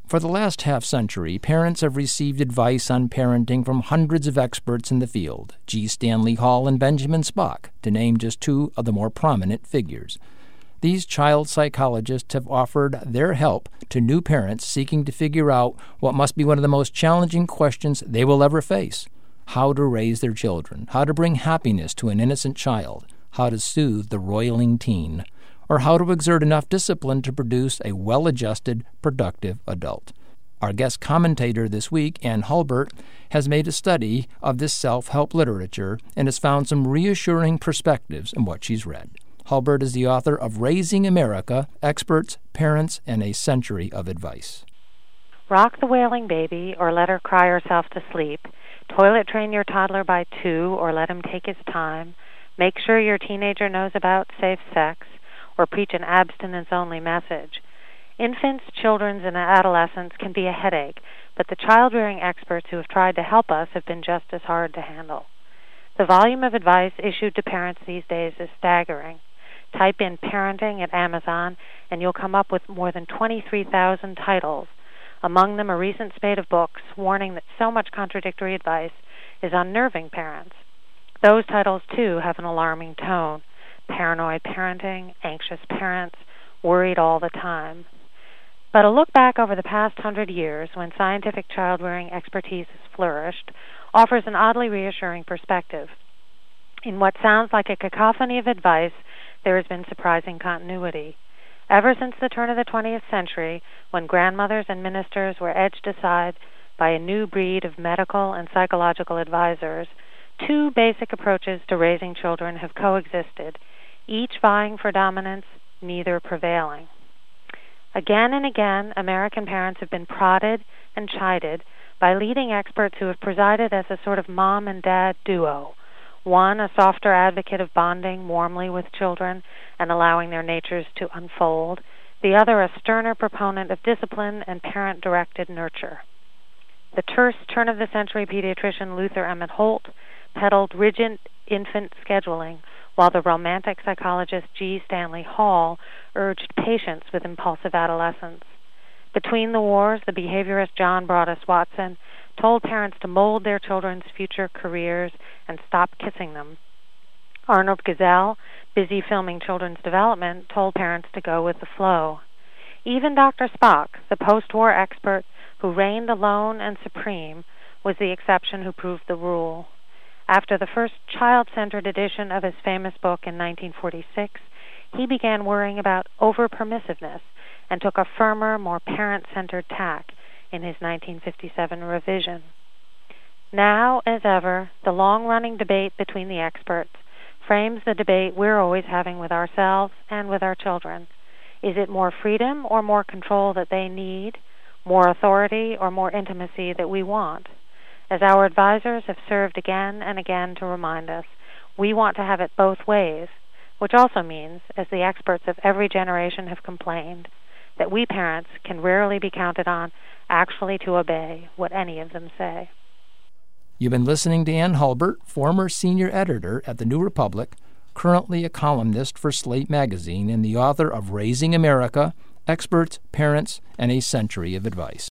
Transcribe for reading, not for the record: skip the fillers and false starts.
For the last half-century, parents have received advice on parenting from hundreds of experts in the field, G. Stanley Hall and Benjamin Spock, to name just two of the more prominent figures. These child psychologists have offered their help to new parents seeking to figure out what must be one of the most challenging questions they will ever face: how to raise their children, how to bring happiness to an innocent child, how to soothe the roiling teen, or how to exert enough discipline to produce a well-adjusted, productive adult. Our guest commentator this week, Ann Hulbert, has made a study of this self-help literature and has found some reassuring perspectives in what she's read. Hulbert is the author of Raising America: Experts, Parents, and a Century of Advice. Rock the wailing baby or let her cry herself to sleep. Toilet train your toddler by 2 or let him take his time. Make sure your teenager knows about safe sex, or preach an abstinence-only message. Infants, children, and adolescents can be a headache, but the child-rearing experts who have tried to help us have been just as hard to handle. The volume of advice issued to parents these days is staggering. Type in parenting at Amazon, and you'll come up with more than 23,000 titles, among them a recent spate of books warning that so much contradictory advice is unnerving parents. Those titles, too, have an alarming tone: paranoid parenting, anxious parents, worried all the time. But a look back over the past 100 years, when scientific child-rearing expertise has flourished, offers an oddly reassuring perspective. In what sounds like a cacophony of advice, there has been surprising continuity. Ever since the turn of the 20th century, when grandmothers and ministers were edged aside by a new breed of medical and psychological advisors, two basic approaches to raising children have coexisted, each vying for dominance, neither prevailing. Again and again, American parents have been prodded and chided by leading experts who have presided as a sort of mom and dad duo. One, a softer advocate of bonding warmly with children and allowing their natures to unfold. The other, a sterner proponent of discipline and parent-directed nurture. The terse turn-of-the-century pediatrician Luther Emmett Holt peddled rigid infant scheduling, while the romantic psychologist G. Stanley Hall urged patience with impulsive adolescents. Between the wars, the behaviorist John Broadus Watson told parents to mold their children's future careers and stop kissing them. Arnold Gazelle, busy filming children's development, told parents to go with the flow. Even Dr. Spock, the post-war expert who reigned alone and supreme, was the exception who proved the rule. After the first child-centered edition of his famous book in 1946, he began worrying about over-permissiveness and took a firmer, more parent-centered tack in his 1957 revision. Now, as ever, the long-running debate between the experts frames the debate we're always having with ourselves and with our children. Is it more freedom or more control that they need, more authority or more intimacy that we want? As our advisors have served again and again to remind us, we want to have it both ways, which also means, as the experts of every generation have complained, that we parents can rarely be counted on actually to obey what any of them say. You've been listening to Ann Hulbert, former senior editor at The New Republic, currently a columnist for Slate magazine and the author of Raising America: Experts, Parents, and a Century of Advice.